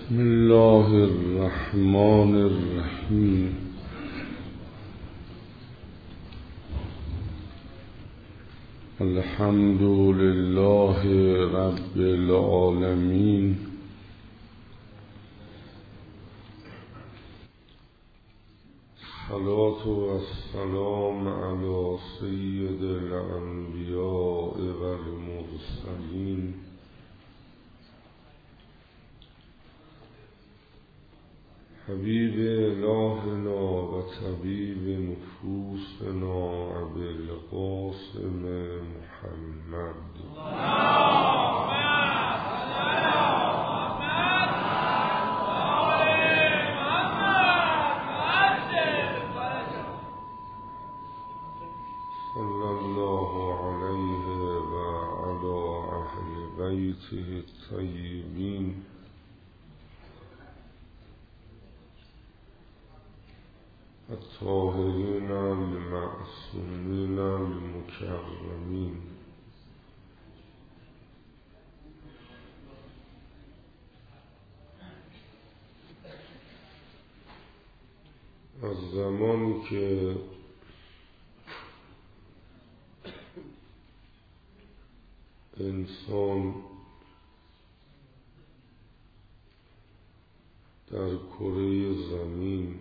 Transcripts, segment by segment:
بسم الله الرحمن الرحیم. الحمد لله رب العالمین. الصلاة والسلام علی سید الانبیاء والمرسلین حبیب الهنا و طبیب نفوسنا ابی القاسم محمد. صلی الله علیه و علی اهل بیته الطیبین الطاهرین المعصومین المکرمین. از زمانی که انسان در کره زمین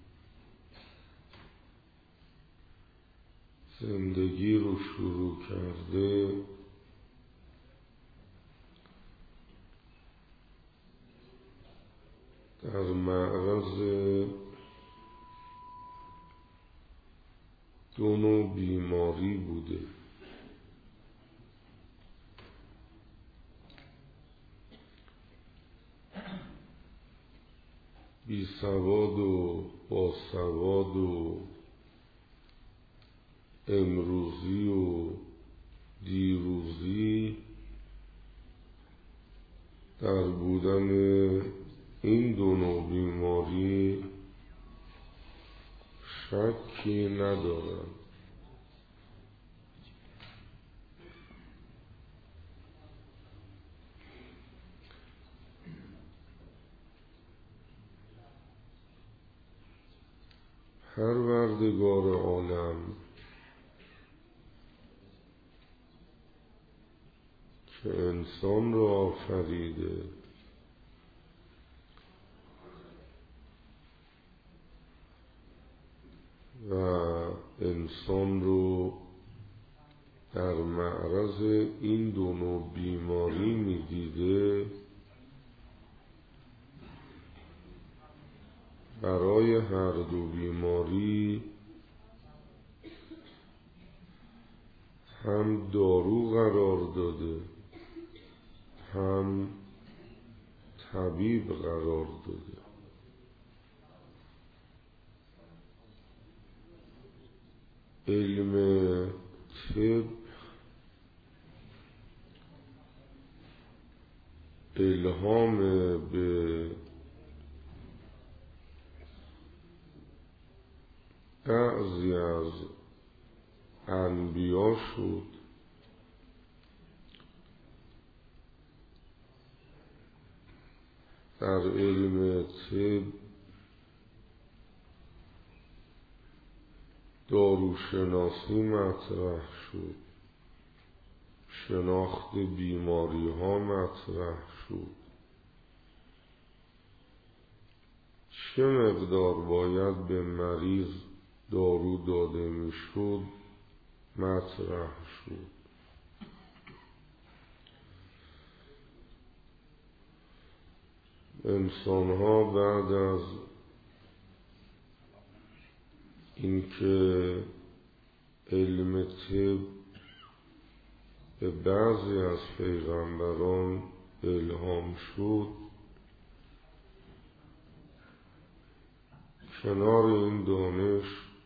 زندگی رو شروع کرده، در معرض دو نوع بیماری بوده. بی سواد و با سواد و امروزی و دیروزی، در بودن این دو نوع بیماری شکی ندارم. پروردگار عالم که انسان را آفریده و انسان رو در معرض این دو نوع بیماری می‌دیده، برای هر دو بیماری هم دارو قرار داده، هم طبیب قرار داده. علم طب الهام به بعضی از انبیا شد در علم طب داروشناسی مطرح شد، شناخت بیماری ها مطرح شد، چه مقدار باید به مریض دارو داده می شد مطرح شد. انسان ها بعد از اینکه علم طب به بعضی از پیغمبران الهام شد، کنار این دانش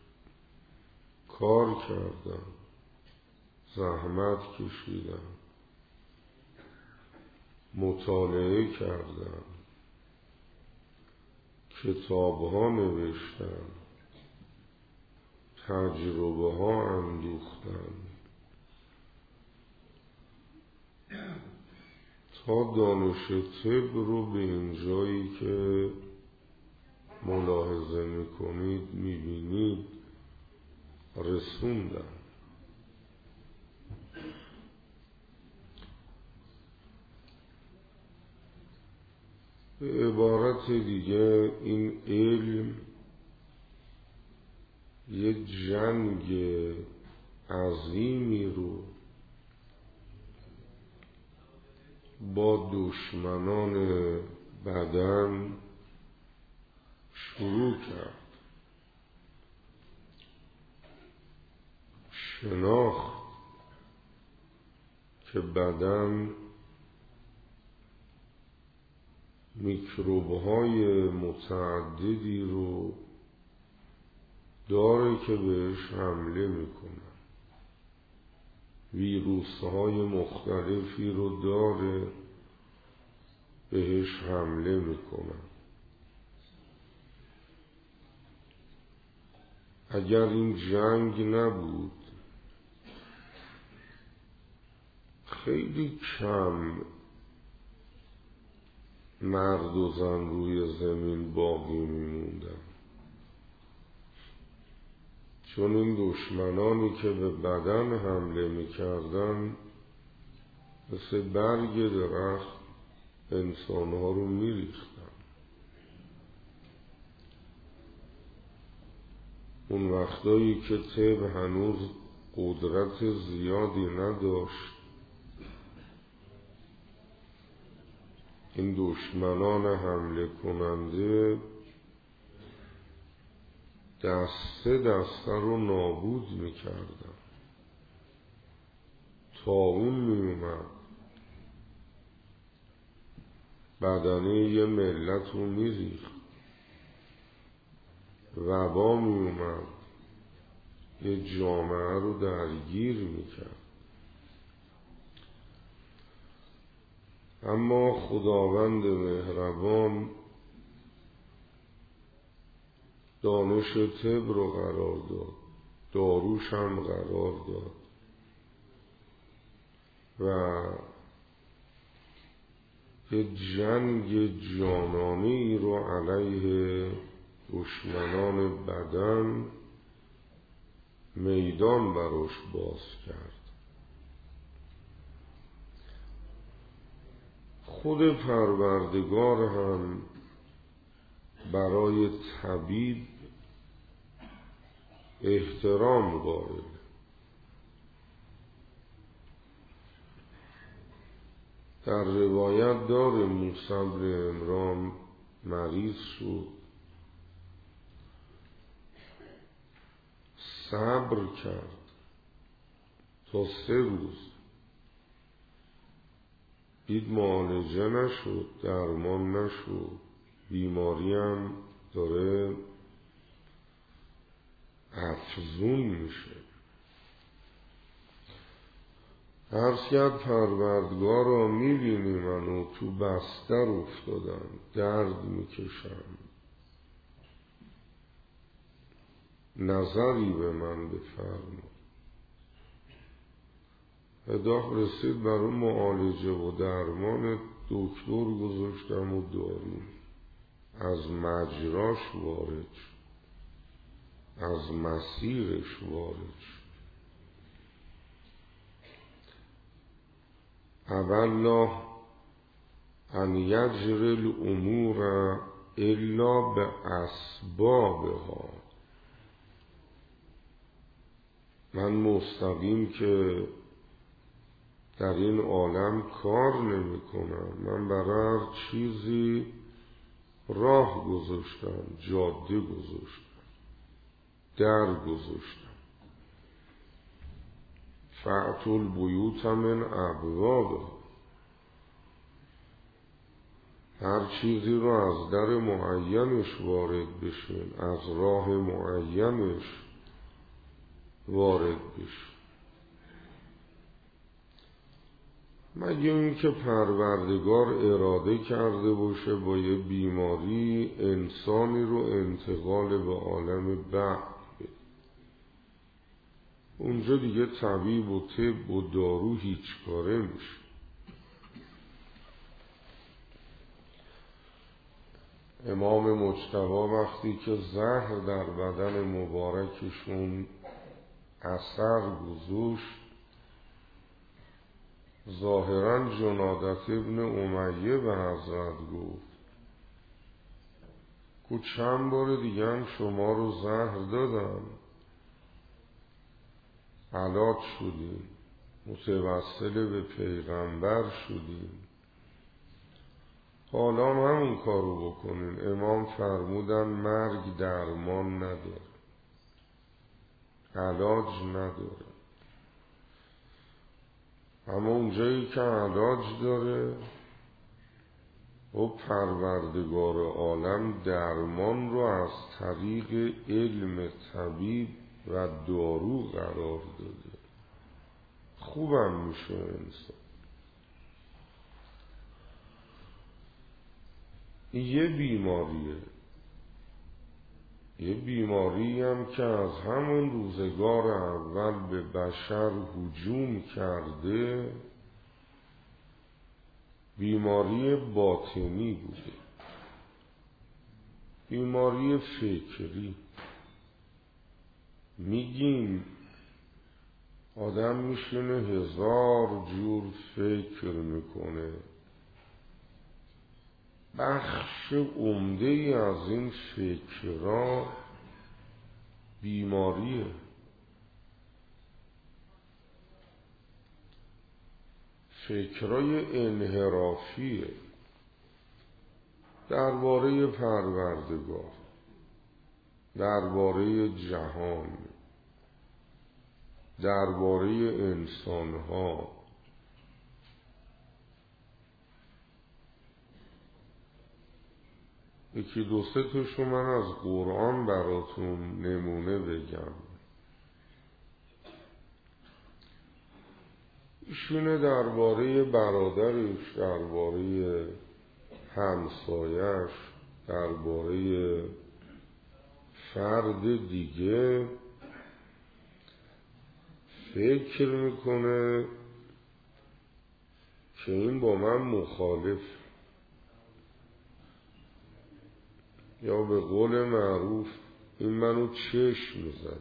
کار کردن، زحمت کشیدن، مطالعه کردن، کتاب ها نوشتن، تجربه ها اندوختن تا دانش طب رو به این جایی عرضه میکنید میبینید رسوندم. به عبارت دیگه این علم یه جنگ عظیمی رو با دشمنان بدن شروع کرد. شناخت که بدن میکروب‌های متعددی رو داره که بهش حمله میکنن، ویروس‌های مختلفی رو داره بهش حمله میکنن. اگر این جنگ نبود خیلی کم مرد و زن روی زمین باقی میموندن، چون این دشمنانی که به بدن حمله میکردن مثل برگ درخت انسانها رو میریختن. اون وقتایی که طب هنوز قدرت زیادی نداشت، این دشمنان حمله کننده دسته دسته رو نابود میکردن. طاعون میومد بدنه یه ملت رو میریخت، وبا میومد یه جامعه رو درگیر میکرد. اما خداوند مهربان دانش طب رو قرار داد، داروش هم قرار داد و یه جنگ جانانه‌ای رو علیه دشمنان بدن میدان براش باز کرد. خود پروردگار هم برای طبیب احترام قائل. در روایت داره موسی بن عمران مریض شد، صبر کرد تا 3 روز، دید معالجه نشد، درمان نشد، بیماری هم داره افزون میشه. عرض کرد پروردگارا میبینی منو تو بستر افتادم، درد میکشم، نظری به من بفرما. اداخ رسید برای معالجه و درمان، دکتر گذاشتم و دارو از مجراش وارد شد، از مسیرش وارد شد. اولا ان یجری الامور الا به اسبابها. من مستقیم که در این عالم کار نمی کنم، من برای هر چیزی راه گذاشتم، جاده گذاشتم، در گذاشتم. فأتوا البیوت من ابوابها. هر چیزی رو از در معینش وارد بشین، از راه معینش وارد بشین. مگه این که پروردگار اراده کرده باشه با یه بیماری انسانی رو انتقال به عالم بعد بده. اونجا دیگه طبیب و طب و دارو هیچ کاره میشه. امام مجتبی وقتی که زهر در بدن مبارکشون اثر گذاشت، ظاهراً جنادت ابن امیه به حضرت گفت چند بار دیگه هم شما رو زهر دادم، علاج شدیم، متوسل به پیغمبر شدیم، حالا همون کارو بکنین. امام فرمودن مرگ درمان نداره، علاج نداره، اما اونجایی که علاج داره و پروردگار عالم درمان رو از طریق علم طبیب و دارو قرار داده، خوبم میشه انسان. یه بیماری هم که از همون روزگار اول به بشر هجوم کرده، بیماری باطنی بوده، بیماری فکری. میگیم آدم میشونه 1000 جور فکر میکنه، بخش عمده ای از این فکرها بیماریه. فکرای انحرافیه درباره پروردگار، درباره جهان، درباره انسانها. یکی دو سه تاشو من از قرآن براتون نمونه بگم. ایشونه درباره برادرش، درباره همسایش، درباره فرد دیگه فکر میکنه که این با من مخالف، یا به قول معروف این منو چشم زد،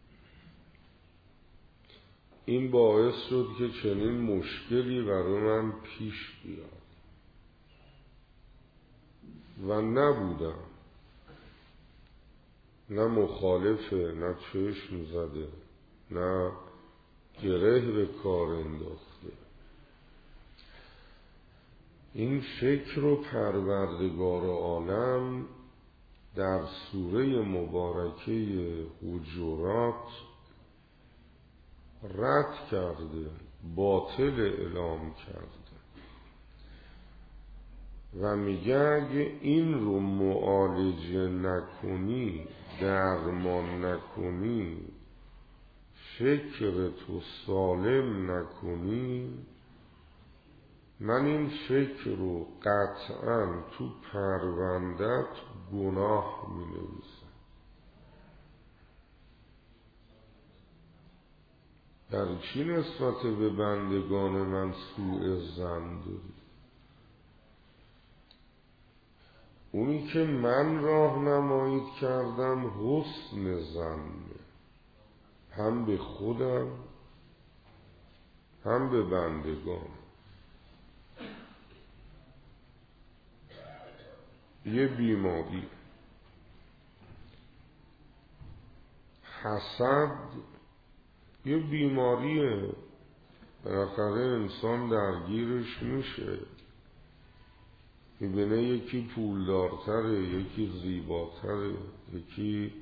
این باعث شد که چنین مشکلی برای من پیش بیاد و نبودم، نه مخالفه، نه چشم زده، نه گره به کار انداخته. این فکر و پروردگار عالم در سوره مبارکه حجرات رد کرده، باطل اعلام کرده و میگه اگه این رو معالجه نکنی، درمان نکنی، فکر تو سالم نکنی، من این فکر رو قطعاً تو پروندت گناه می نویسم. در چی نسبت به بندگان من سوء ظن داری؟ اونی که من راهنمایی کردم حسن ظنه، هم به خودم هم به بندگان. یه بیماری، حسد یه بیماریه، بالاخره انسان درگیرش میشه، میبینه یکی پولدارتره، یکی زیباتره، یکی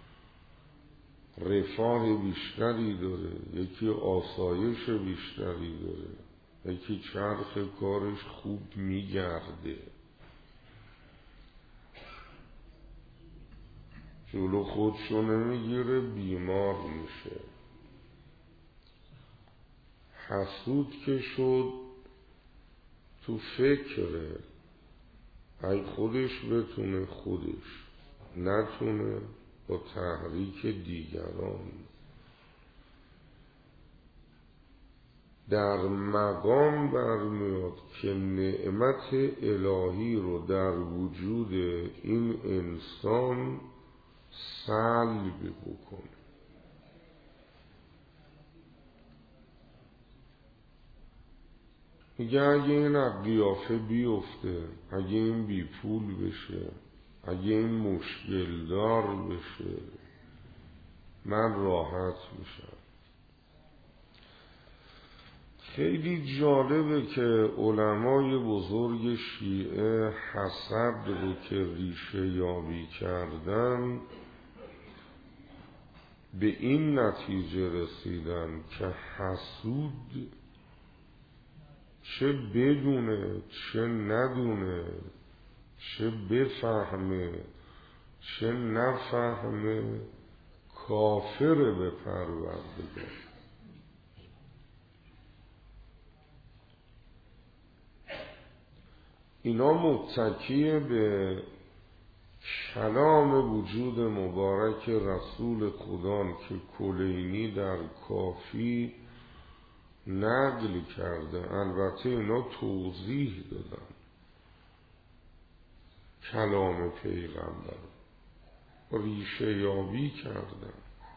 رفاه بیشتری داره، یکی آسایش بیشتری داره، یکی چرخ کارش خوب میگرده، جلو خودشو نمیگیره، بیمار میشه. حسود که شد تو فکره، ای خودش بتونه خودش، نتونه با تحریک دیگران. در مقام برمیاد که نعمت الهی رو در وجود این انسان سلب بکنه. میگه اگه این قیافه بیفته، اگه این بی پول بشه، اگه این مشکل دار بشه، من راحت میشم. خیلی جالبه که علمای بزرگ شیعه حسد رو که ریشه یابی کردن به این نتیجه رسیدن که حسود چه بدونه چه ندونه، چه بفهمه چه نفهمه، کافر به پروردگار. اینا متکی به کلام وجود مبارک رسول خدا که کلینی در کافی نقل کرده. البته اینا توضیح دادن کلام پیغمبر، ریشه یابی کردن.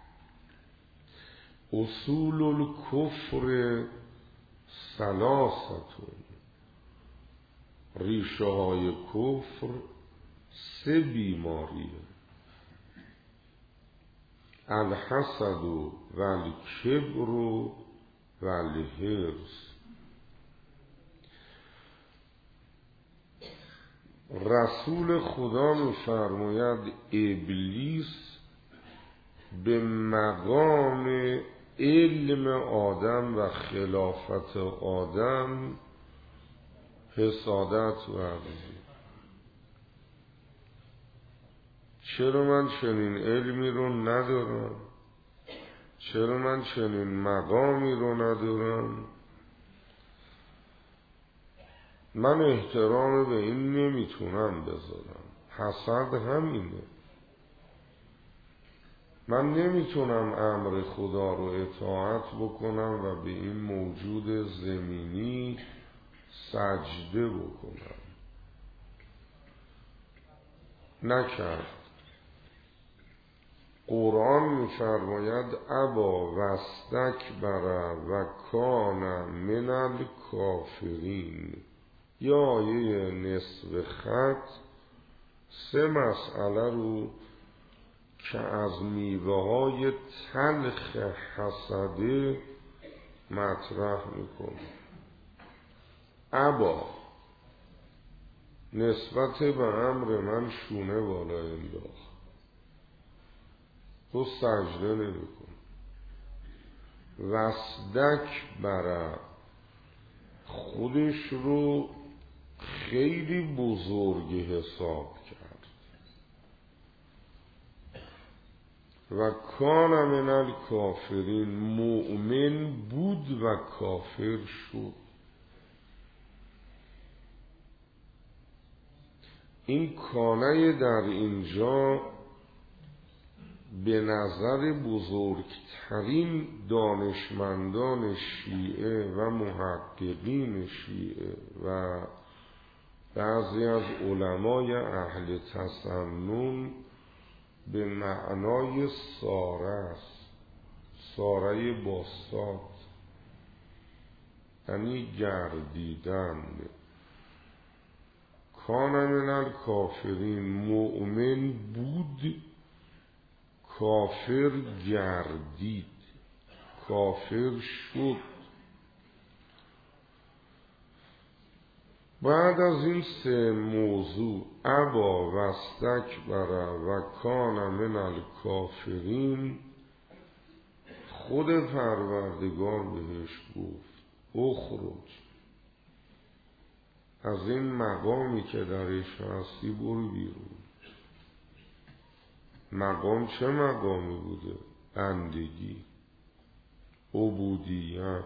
اصول الکفر ثلاثتون، ریشه های کفر 3 بیماریه: الحسد و الکبر و الحرص. رسول خدا می‌فرماید ابلیس به مقام علم آدم و خلافت آدم حسادت ورزید. چرا من چنین علمی رو ندارم؟ چرا من چنین مقامی رو ندارم؟ من احترام به این نمیتونم بذارم. حسد همینه. من نمیتونم امر خدا رو اطاعت بکنم و به این موجود زمینی سجده بکنم. نکرد. قرآن می‌فرماید ابا واستکبر و کان من الکافرین. یا آیه نصف خط 3 مسئله رو که از میوه‌های تلخ حسده مطرح میکنه. ابا نسبت به امر من شونه بالا انداخت، تو سجده نمی‌کن. واستکبر خودش رو خیلی بزرگ حساب کرد و کان من الکافرین، مؤمن بود و کافر شد. این کانه در اینجا به نظر بزرگترین دانشمندان شیعه و محققین شیعه و بعضی از علمای اهل تسنن به معنای ساره است. ساره باسط یعنی گردیدن. کان من الکافرین، مؤمن بود کافر گردید، کافر شد. بعد از این 3 موضوع ابا واستکبر و کان من الکافرین، خود پروردگار بهش گفت اخرج، از این مقامی که درش هستی برو بیرون. مقام چه مقامی بوده؟ بندگی، عبودیت،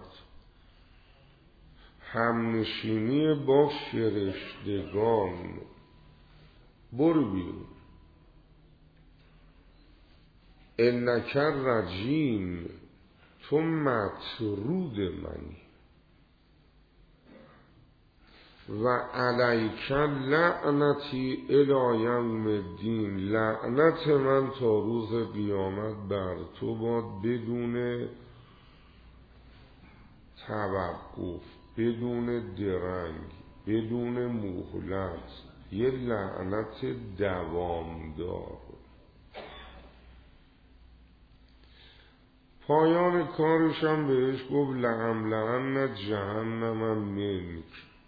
همنشینی با فرشتگان. برو بیرون. انک رجیم، تو مطرود منی. و علیک لعنتی الی یوم الدین، لعنت من تا روز قیامت بر تو باد بدون توقف، بدون درنگ، بدون مهلت، یه لعنت دوامدار. پایان کارشم بهش گفت لأملأن جهنم منک،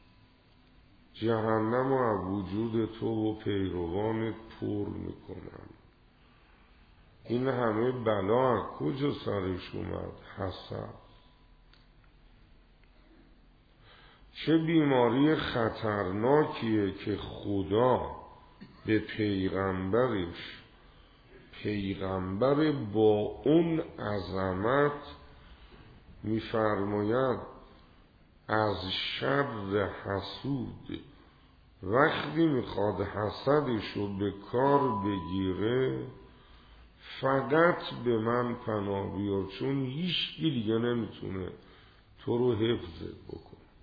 جهنم از وجود تو و پیروانت پر میکنم. این همه بلا از کجا سرش اومد؟ حسد. چه بیماری خطرناکیه که خدا به پیغمبرش، پیغمبر با اون عظمت میفرماید از شر حسود، وقتی میخواد حسدش رو به کار بگیره فقط به من پناه بیار، چون هیچ کی دیگه نمیتونه تو رو حفظ بکن.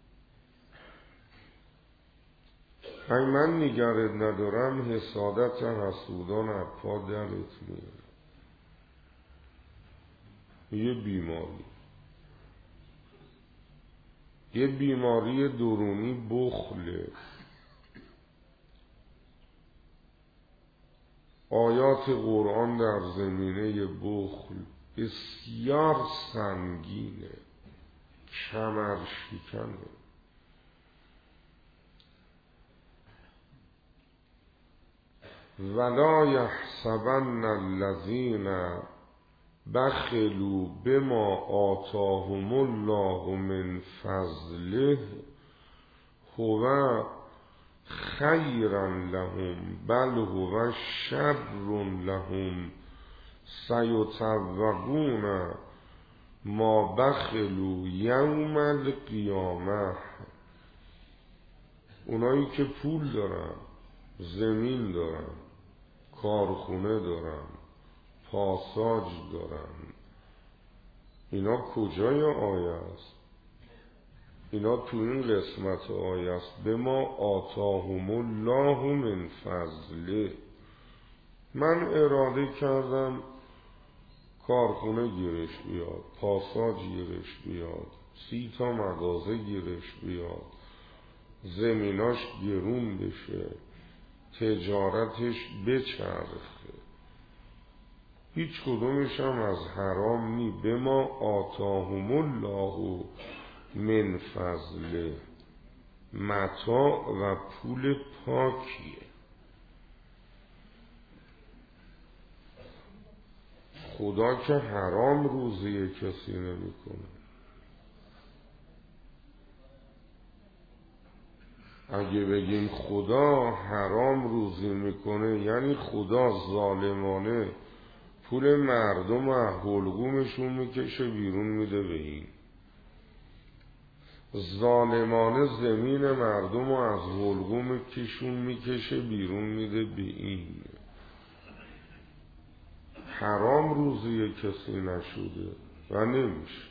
اگه من نگرت ندارم حسادت حسودان از پا درت میاره. یه بیماری، یه بیماری درونی بخله. آیات قرآن در زمینه بخل بسیار سنگینه، کمر شکنه. ولا یحسبن الذین بخلوا بما آتاهم الله من فضله هو خیرا لهم بل هو شر لهم سیطوقون ما بخلوا یوم القیامه. اونایی که پول دارن، زمین دارن، کارخونه دارن، پاساژ دارن، اینا کجای آیه است؟ اینا تو این قسمت آیه است به ما آتاهم الله من فضله. من اراده کردم کارخونه گیرش بیاد، پاساژ گیرش بیاد، 30 تا مغازه گیرش بیاد، زمیناش گرون بشه، تجارتش بچرخه، هیچ کدومش هم از حرام نی. به ما آتاهم الله من فضله، متاع و پول پاکیه. خدا که حرام روزی کسی نمی کنه. اگه بگیم خدا حرام روزی میکنه یعنی خدا ظالمانه پول مردم و حلقومشون میکشه بیرون میده به این، ظالمانه زمین مردم و از حلقوم کشون میکشه بیرون میده به این. حرام روزی کسی نشده و نمیشه.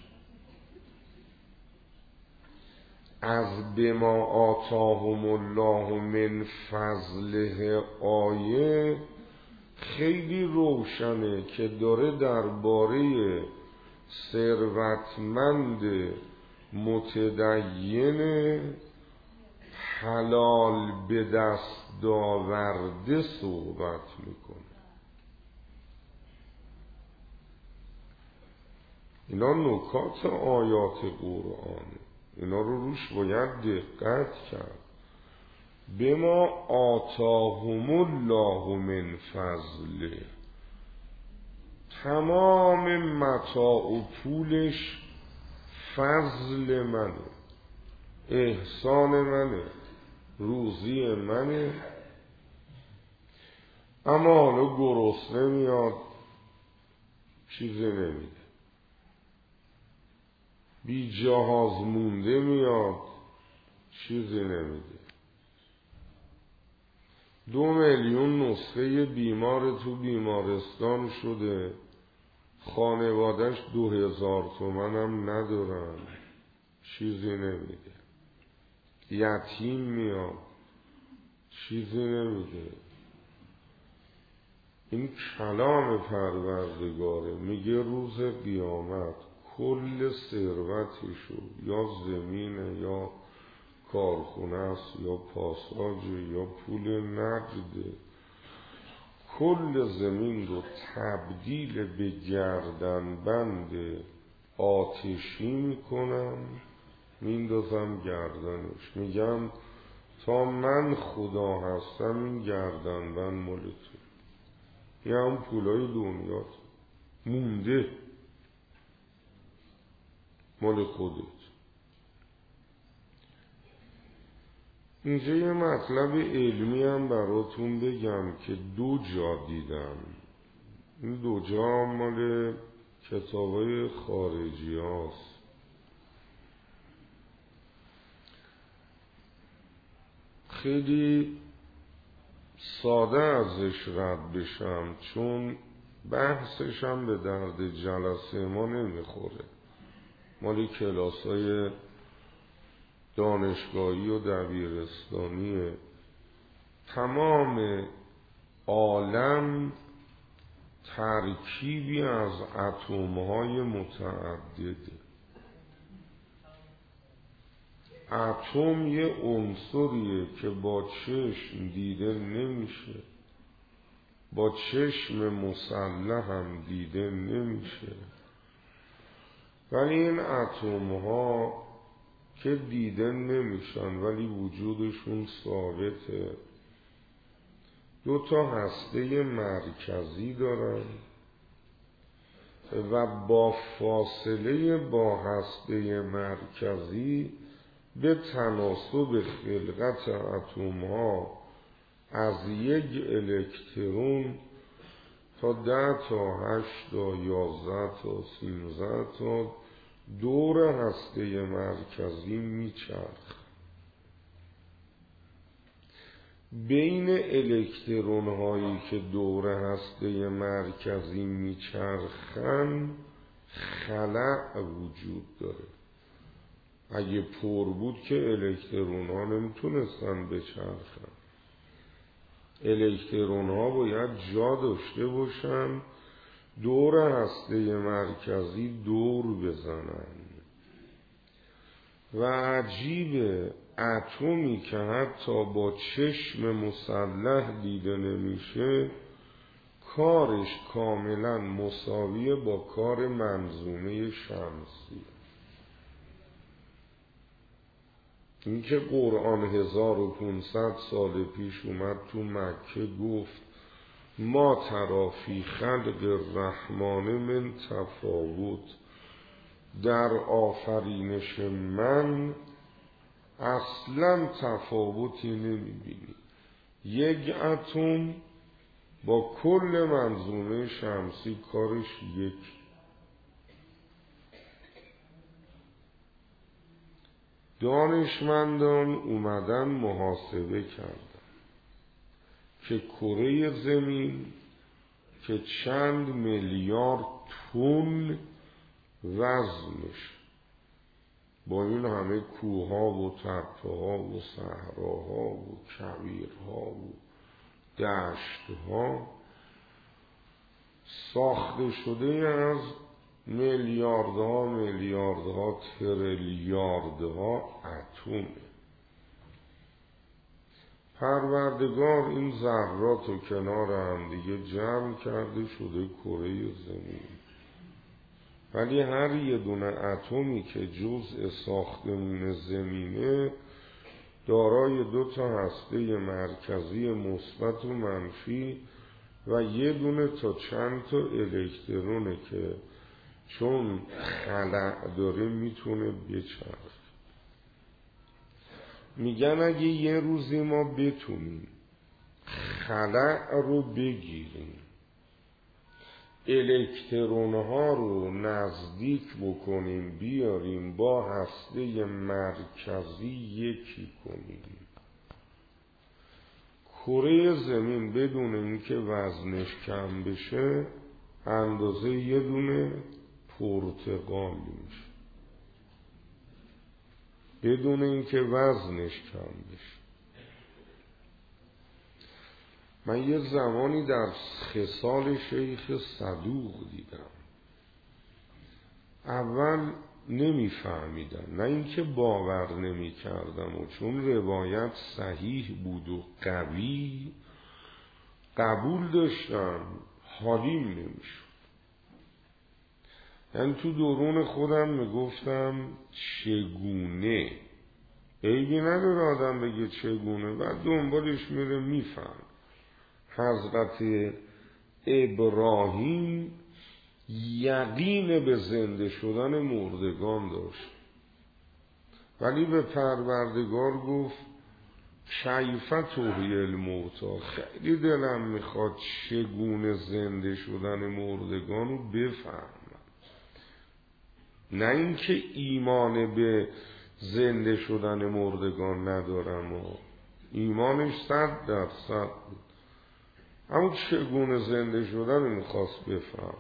از بما آتاهم الله من فضله آیه خیلی روشنه که داره درباره ثروتمند متدین حلال به دست داورده صحبت میکنه. اینا نکات آیات قرآنه، اینا رو روش باید دقت کرد. بما آتاهم الله من فضله، تمام متاع و پولش فضل منه، احسان منه، روزی منه. اما حالا گرسنه میاد چیزی نمیده، بی جهاز مونده میاد چیزی نمیده. 2 میلیون نسخه بیمار تو بیمارستان شده، خانوادش 2000 تومن هم ندارن، چیزی نمیده. یتیم میاد چیزی نمیده. این کلام پروردگاره، میگه روز قیامت کل ثروتشو یا زمینه یا کارخونه است یا پاساژه یا پول نقده، کل زمین رو تبدیل به گردنبند آتشی میکنم، میندازم گردنش، میگم تا من خدا هستم این گردنبند مال تو، یه هم پولای دنیات مونده مال خودت. اینجا یه مطلب علمی هم براتون بگم که 2 جا دیدم. این 2 جا مال کتابای خارجی هاست. خیلی ساده ازش رد بشم چون بحثش هم به درد جلسه ما نمیخوره، مال کلاسای دانشگاهی و دبیرستانیه. تمام عالم ترکیبی از اتم‌های متعدده. اتم یه عنصریه که با چشم دیده نمیشه، با چشم مسلح هم دیده نمیشه، ولی این اتم‌ها که دیده نمیشن ولی وجودشون ثابته. 2 تا هسته مرکزی دارن و با فاصله با هسته مرکزی به تناسب خلقت اتم‌ها از 1 الکترون تا 10 تا 8 تا 11 تا 13 تا دور هسته مرکزی میچرخ. بین الکترون هایی که دور هسته مرکزی میچرخن خلأ وجود داره. اگه پر بود که الکترون ها نمیتونستن بچرخن. الکترون ها باید جا داشته باشن دور هسته مرکزی دور بزنن. و عجیبه اتمی که حتی با چشم مسلح دیده نمیشه کارش کاملا مساویه با کار منظومه شمسی. این که قرآن 1500 سال پیش اومد تو مکه گفت ما تری فی خلق الرحمن من تفاوت، در آفرینش من اصلا تفاوتی نمیبینی. 1 اتم با کل منظومه شمسی کارش 1. دانشمندان اومدن محاسبه کردن که کره زمین که چند میلیارد تن وزنش، با این همه کوها و تپه‌ها و صحراها و کویرها و دشتها، ساخته شده از میلیاردها تریلیاردها اتمه. پروردگار این ذرات رو کنار هم دیگه جمع کرده شده کره زمین، ولی هر یه دونه اتمی که جزء ساختمون زمینه دارای 2 تا هسته مرکزی مثبت و منفی و 1 دونه تا چند تا الکترونه که چون خلأ داره میتونه بچرخه. میگن اگه یه روزی ما بتونیم خلأ رو بگیریم، الکترون ها رو نزدیک بکنیم بیاریم با هسته مرکزی یکی کنیم، کره زمین بدون اینکه وزنش کم بشه اندازه 1 دونه پرتقال میشه. بدون اینکه وزنش کم بشه. من یه زمانی در خصال شیخ صدوق دیدم، اول نمیفهمیدم، نه اینکه باور نمی کردم، و چون روایت صحیح بود و قوی قبول داشتم، حالیم نمیشد. یعنی تو درون خودم میگفتم چگونه، عیبی نداره آدم بگه چگونه، بعد دنبالش میره میفهم. حضرت ابراهیم یقین به زنده شدن مردگان داشت، ولی به پروردگار گفت کیف تحیی الموتی، خیلی دلم میخواد چگونه زنده شدن مردگان رو بفهمم. نه اینکه ایمان به زنده شدن مردگان ندارم، و ایمانش 100% بود، اما چگونه زنده شدن رو میخواست بفهم.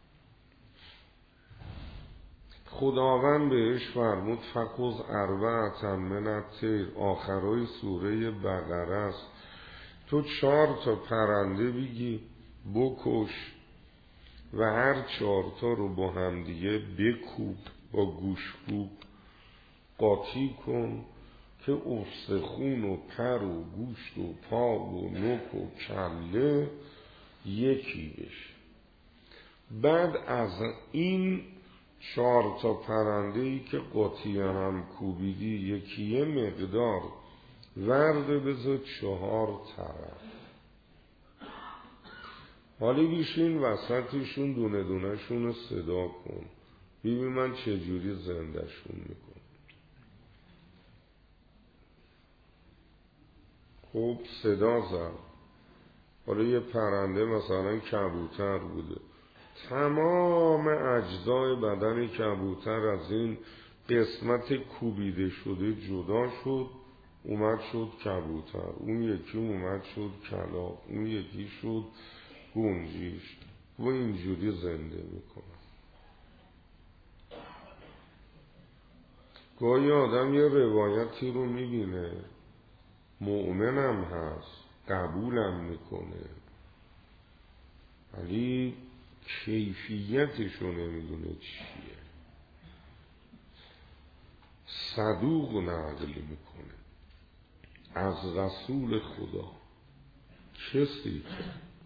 خداوند بهش فرمود فخذ اربعة من الطیر، آخرای سوره بقره است، تو 4 پرنده بگی بکش و هر 4 رو با هم دیگه بکوب، با گوشکوب قاطی کن که استخون و پر و گوشت و پا و نوک و کله یکی بشه. بعد از این 4 پرنده‌ای که قاطی هم کوبیدی یکیه مقدار ورد بذار 4 طرف، حالی بیشین وسطشون دونه دونه شون رو صدا کن، ببین من چجوری زندهشون میکنم. خب صدا زد، حالا یه پرنده مثلا کبوتر بوده، تمام اجزای بدن کبوتر از این قسمت کوبیده شده جدا شد، اومد شد کبوتر، اون یکی اومد شد کلاغ، اون یکی شد گنجیش، و اینجوری زنده میکنه. گاهی آدم یه روایتی رو میبینه، مؤمنم هست، قبولم میکنه، ولی کیفیتشو نمیدونه چیه. صدوق نقل میکنه از رسول خدا، کسی که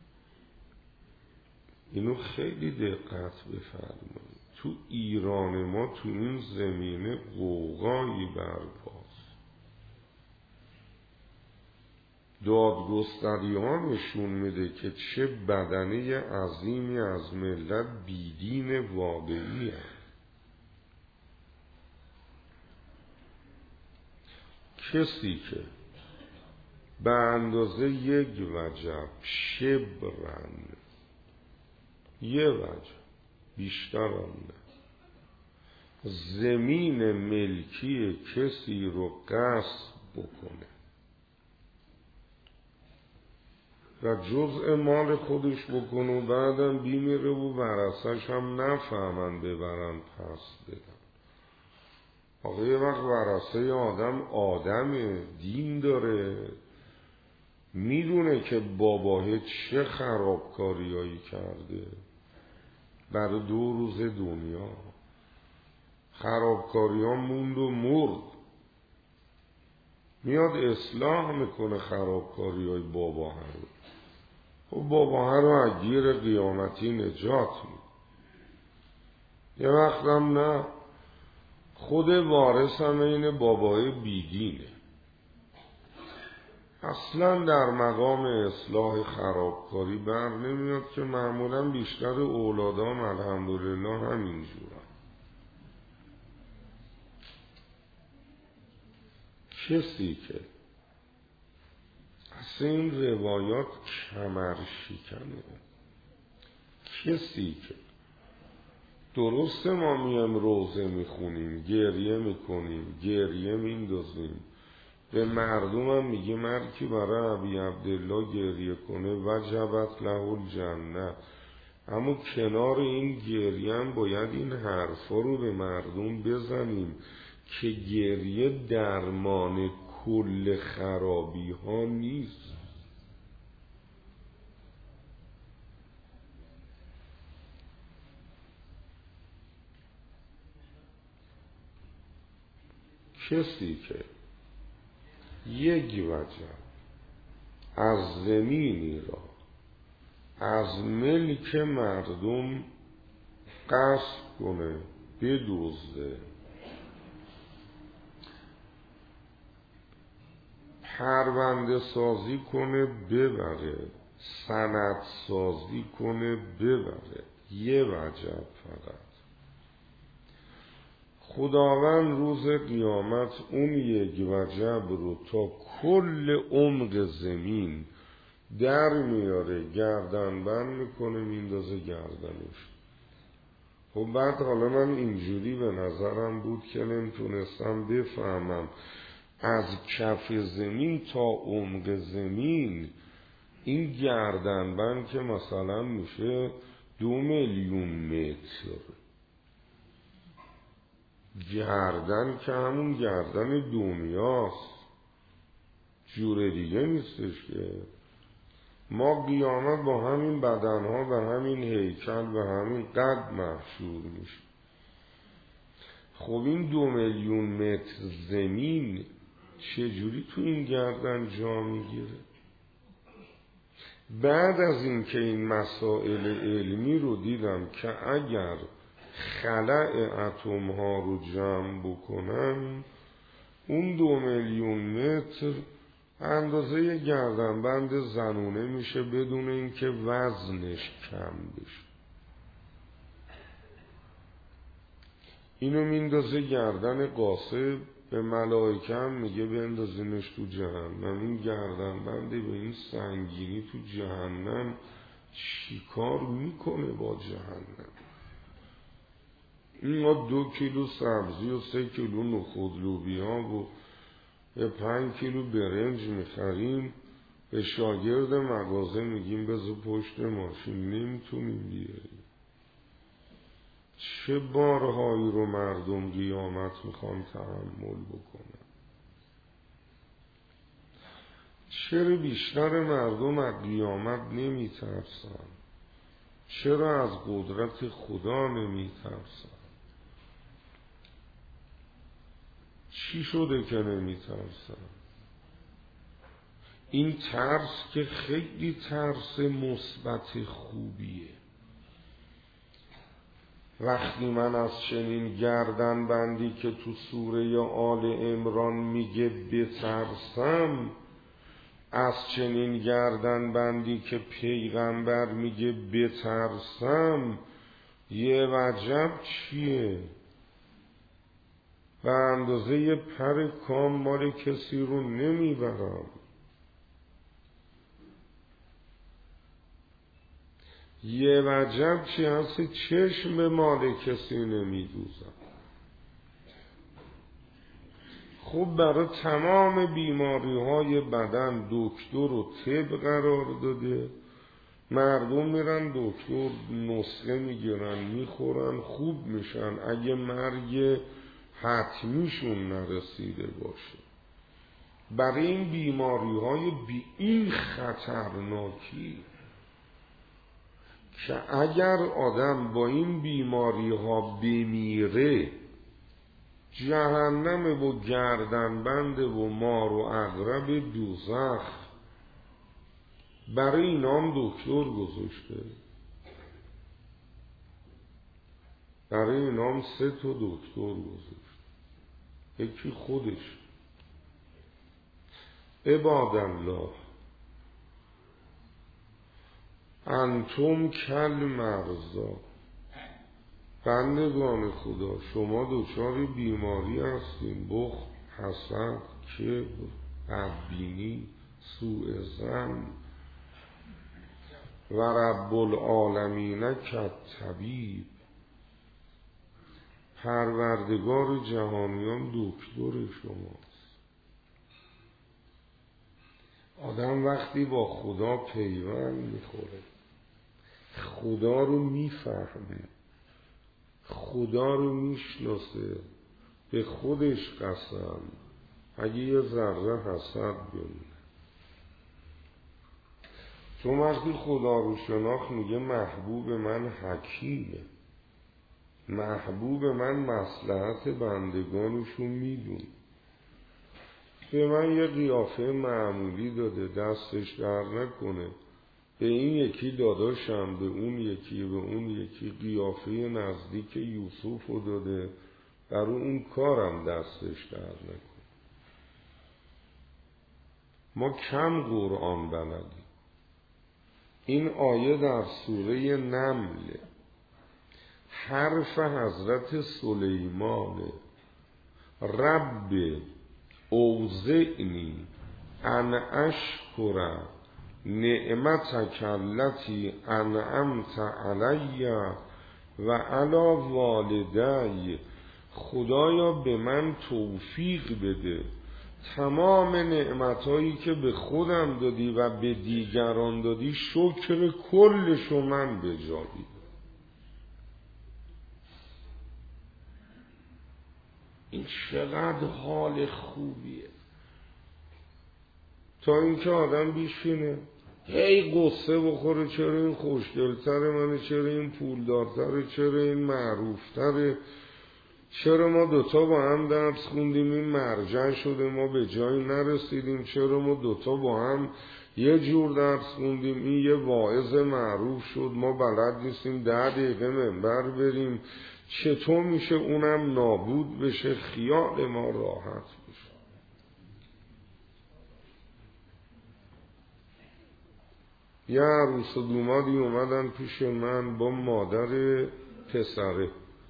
اینو خیلی دقت بفرمایید، تو ایران ما تو این زمینه غوغایی برپاست، دادگستری ها نشون میده که چه بدنه عظیمی از ملت بیدین واقعی هست. کسی که به اندازه 1 وجب شبرن، 1 وجب بیشتر هم نه، زمین ملکی کسی رو غصب بکنه و جزء مال خودش بکنه و بعدم بیمیره و ورثش هم نفهمن ببرن پس بدن. آقا یه وقت ورثه آدمه، دین داره، میدونه که باباه چه خرابکاریایی کرده برای 2 روز دنیا، خرابکاریان موند و مرد، میاد اصلاح میکنه خرابکاریای باباه رو، و باباه رو از گیر قیامتی نجات میده. یه وقت هم نه، خود وارث هم این بابای بیدینه، اصلا در مقام اصلاح خرابکاری بر نمیاد، که معمولا بیشتر اولادام الحمدلله همینجورن. کسی که اصلا این روایات کمر شکنه، کسی که درسته ما میم روزه میخونیم، گریه میکنیم، گریه میندازیم، به مردم هم میگه مرد که برای ابی عبدالله گریه کنه وجبت له الجنه، اما کنار این گریه هم باید این حرفا رو به مردم بزنیم که گریه درمان کل خرابی ها نیست. کسی که یک وجب از زمینی را از ملک مردم غصب کنه، بدزده، پرونده سازی کنه ببره، سند سازی کنه ببره، یه وجب فقط، خداوند روز قیامت اون یک وجب رو تا کل عمق زمین در میاره، گردن بند میکنه، میندازه گردنش. خب بعد حالا من اینجوری به نظرم بود که نمیتونستم بفهمم از کف زمین تا عمق زمین این گردن بند که مثلا میشه 2 میلیون متر، گردن که همون گردن دنیاست، جور دیگه نیستش که. ما قیامت با همین بدنها و همین هیکل و همین قد محشور میشه. خب این 2 میلیون متر زمین چجوری تو این گردن جا میگیره؟ بعد از این که این مسائل علمی رو دیدم که اگر خلأ اتم ها رو جمع بکنن اون 2 میلیون متر اندازه گردنبند زنونه میشه بدون اینکه وزنش کم بشه. اینو میندازه گردن قاسب، به ملائکه هم میگه بندازینش تو جهنم. این گردنبنده به این سنگینی تو جهنم چیکار میکنه با جهنم؟ این ما 2 کیلو سبزی و 3 کیلو نخود لوبیا و 5 کیلو برنج میخریم، به شاگرد مغازه میگیم بذار پشت ماشین، نمیتونیم بیاریم. چه بارهایی رو مردم قیامت میخوان تحمل بکنن؟ چرا بیشتر مردم از قیامت نمیترسن؟ چرا از قدرت خدا نمیترسن؟ چی شده که نمیترسن؟ این ترس که خیلی ترس مثبت خوبیه. وقتی من از چنین گردن بندی که تو سوره آل عمران میگه بترسم، از چنین گردن بندی که پیغمبر میگه بترسم، یه وجب چیه؟ به اندازه پر کام مال کسی رو نمیبرم. یه وجب چی هست؟ چشم به مال کسی نمیدوزم. خب برای تمام بیماری های بدن دکتر و طب قرار داده، مردم میرن دکتر، نسخه میگیرن میخورن خوب میشن اگه مرگ حتمیشون نرسیده باشه. برای این بیماری های بی این خطرناکی که اگر آدم با این بیماری ها بمیره جهنم و گردنبند و مار و عقرب دوزخ، برای این هم دکتر گذاشته. برای این هم 3 تا دکتر گذاشته. یکی خودش. عباد الله انتم کل مرضا، بندگان خدا شما دچار بیماری هستین، بخل، حسد، کبر، بدبینی، سوء ظن، و رب العالمین کالطبیب، پروردگار جهانیان دکتر شماست. آدم وقتی با خدا پیوند میخوره، خدا رو میفهمه، خدا رو میشناسه، به خودش قسم اگه یه ذره حسد بمونه. چون وقتی خدا رو شناخت میگه محبوب من حکیمه، محبوب من مصلحت بندگانشو میدون. به من یه قیافه معمولی داده، دستش در نکنه، به این یکی داداشم، به اون یکی، به اون یکی قیافه نزدیک یوسف رو داده، برای اون کارم دستش در نکنه. ما کم قرآن بلدیم. این آیه در سوره نمل، حرف حضرت سلیمانه: رب اوزعنی ان اشکر نعمتک التی انعمت علی و علی والدی. خدایا به من توفیق بده تمام نعمتهایی که به خودم دادی و به دیگران دادی شکر کلشو من بجایی. این چقدر حال خوبیه. تا اینکه آدم بیشینه هی قصه بخوره، چرا این خوشگلتره منه، چرا این پولدارتره، چرا این معروفتره، چرا ما دوتا با هم درس خوندیم این مرجع شده ما به جایی نرسیدیم، چرا ما دوتا با هم یه جور درس خوندیم این یه واعظ معروف شد ما بلد نیستیم 10 دقیقه منبر بریم، چطور میشه اونم نابود بشه خیال ما راحت بشه. یه عروس و دومادی اومدن پیش من با مادر پسره،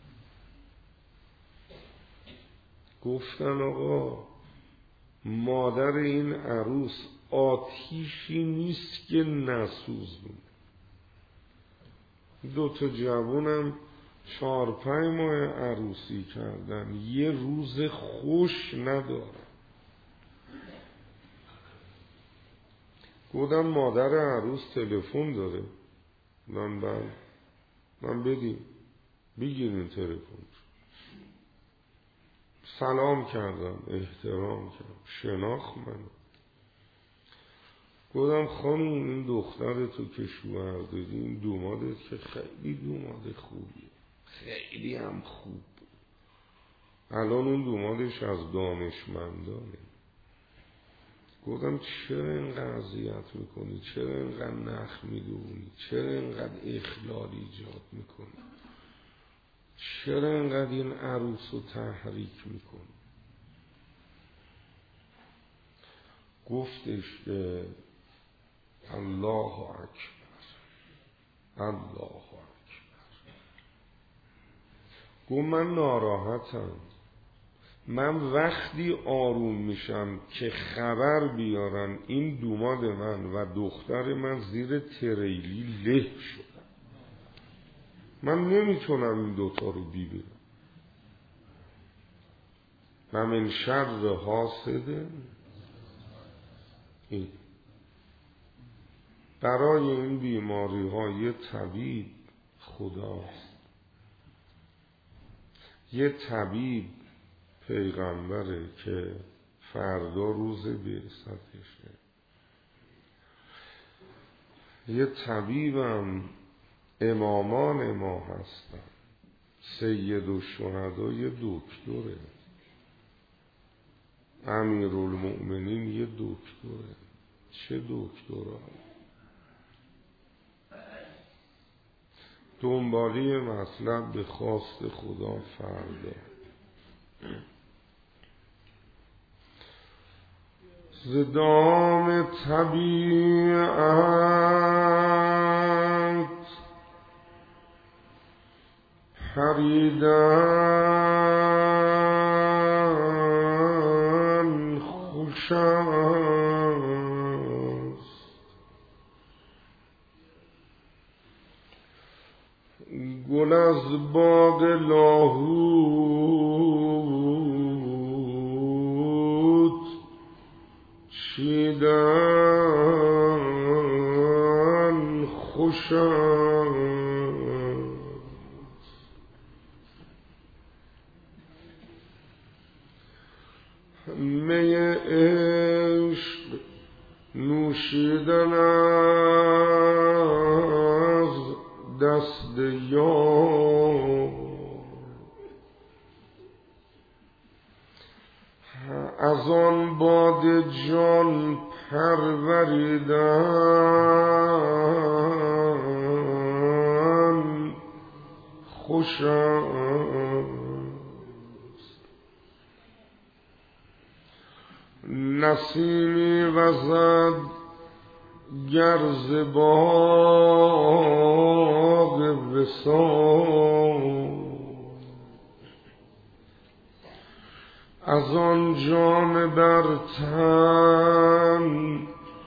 گفتن آقا مادر این عروس آتیشی نیست که نسوزونه. 2 جوونم 4-5 ماه عروسی کردن، یه روز خوش ندارن. گفتم مادر عروس تلفن داره؟ من بدیم بگیرین تلفن. سلام کردم، احترام کردم، شناخت منو. گفتم خانم این دختر تو که شوهر دادی، این دومادت که خیلی دوماد خوبیه، خیلی هم خوب بود، الان اون دومادش از دانشمندانه. گفتم چرا اینقدر اذیت میکنی، چرا اینقدر نخ میدونی، چرا اینقدر اخلال ایجاد میکنی، چرا اینقدر این عروس رو تحریک میکنی؟ گفتش که الله اکبر، الله اکبر. گفت من ناراحتم، من وقتی آروم میشم که خبر بیارن این دوماد من و دختر من زیر تریلی له شدن، من نمیتونم این دوتا رو ببینم. و من شر حاسد، این برای این بیماری ها یه طبیب خداست، یه طبیب پیغمبره که فردا روز بعثتشه، یه طبیبم امامان ما هستن، سید الشهدا یه دکتره، امیرالمؤمنین یه دکتره. چه دکترا؟ دنبالی مطلب به خواست خدا فردا. زدام طبیعت پریدن خوش است، گل از باغ لاهوت چیدن خوش است. می عشق نوشیدن از دست یار، از آن باد جان پروریدن خوش است. نسیمی وزد گرز باغ وصال، از آن جام بر تن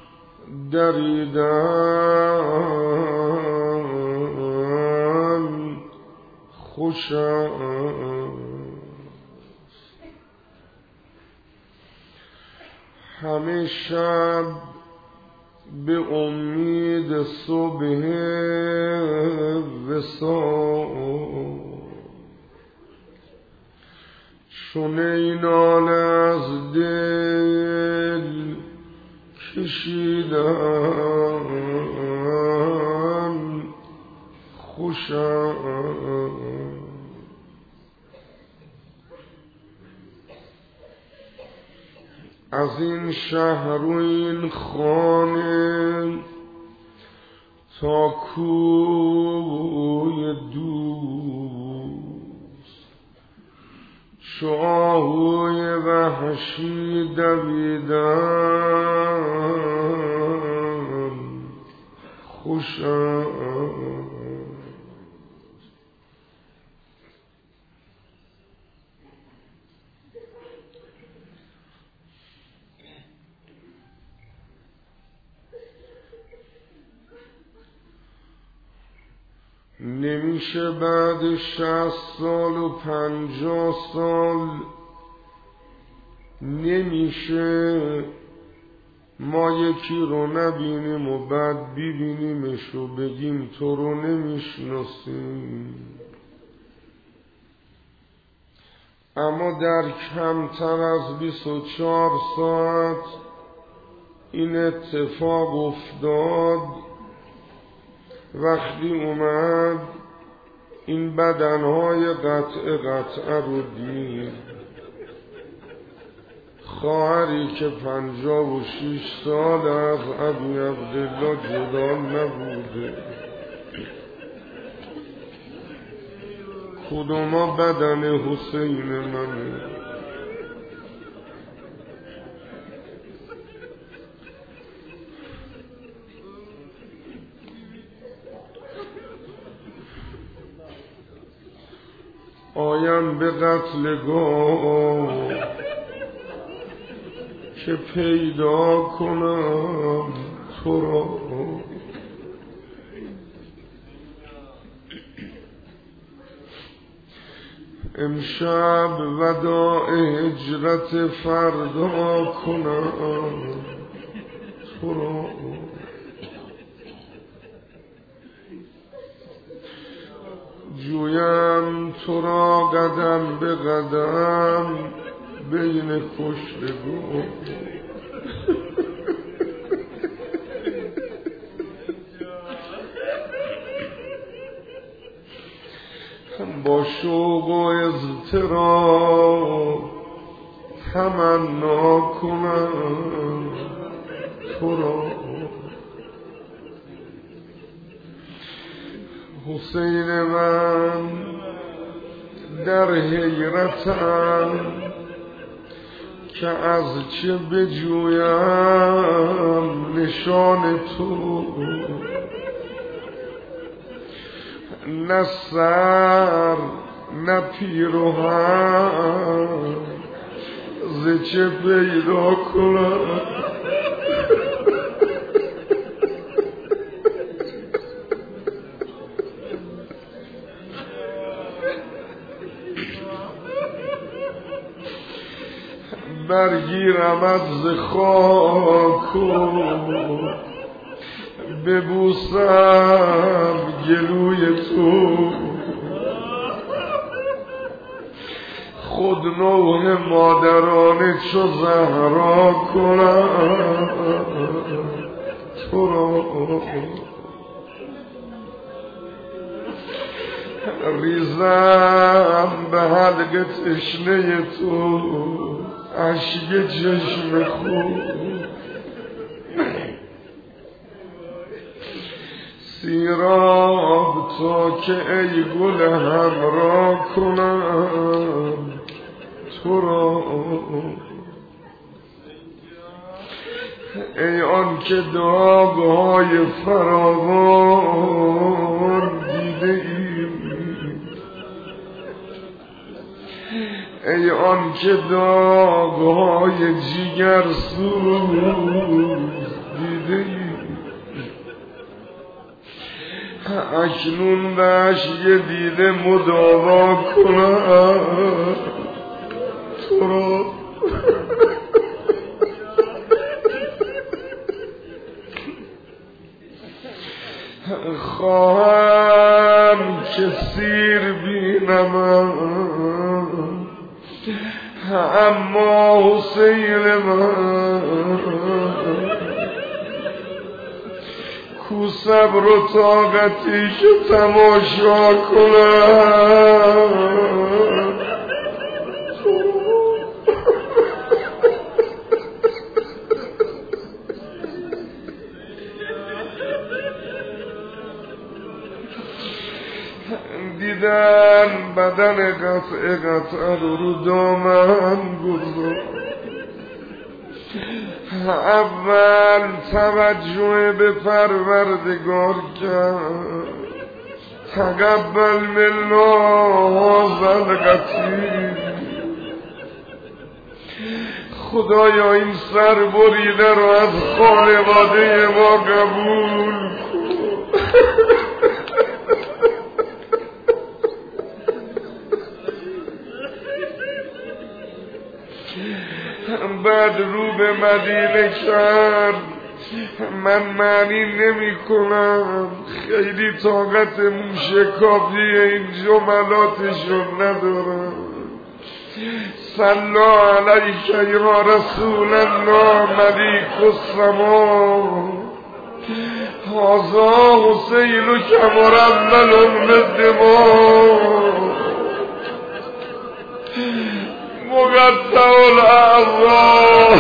دریدن خوش است. همه شب به امید صبح وصال، چون این ناله از دل کشیدن خوش است. از این شهر و این خانه تا کوی دوست، چو آهوی وحشی دویدن خوش است. نمیشه بعد 60 سال و 50 سال، نمیشه ما یکی رو نبینیم و بعد ببینیمش و بگیم تو رو نمیشناسیم. اما در کمتر از 24 ساعت این اتفاق افتاد. وقتی اومد این بدنهای قطعه رو دید، خواهری که 56 سال از ابی عبدالله جدا نبوده، کدوما بدن حسین منه؟ آیم به قتلگاه که پیدا کنم تو را، امشب وداع هجرت فردا کنم تو را. جویم تو را قدم به قدم بین کشتگان، با شوق و اضطراب تمنا کنم تو را. حسین من در حیرتم که از چه بجویم نشان تو، نه سر نه پیرهن ز چه پیدا کنم. برگیرم از خاک و ببوسم گلوی تو، خود نوح مادرانه چو زهرا کنم تو را ریزم به حلق تشنه تو اشک چشم خود سیراب تا که ای گل همراه کنم تو را ای آن که داغ‌های فراوان دیده ای ای آن که داغ‌های جگر سوز دیده ای اکنون به اشک دیده مداوا کنم تو را خواهم که سیر بینم اما حسین من کو صبر و طاقتی که تماشا کنم دیدن بدن قطعه رو دامن گذار اول توجه به پروردگار کرد تقبل منا هذا القتیل خدایا این سر بریده رو از خانواده ما قبول کن بعد رو به مدینه کرد من معنی نمی کنم خیلی طاقت موشکافی این جملاتشو ندارم صلی علیک یا رسول الله ملیک السما هذا حسین کمرمل بالدماء مقطع الاعضاء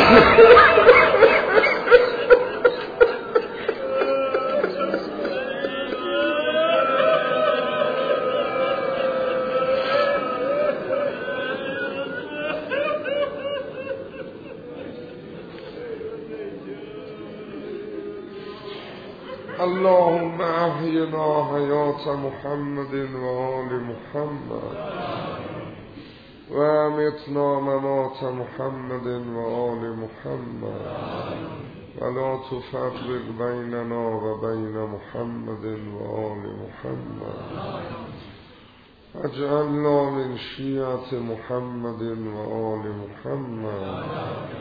اللهم احینا حیات محمد و آل محمد و امتنا ممات محمد و آل محمد ولا تفرق بیننا و بین محمد و آل محمد اجعلنا من شیعة محمد و آل محمد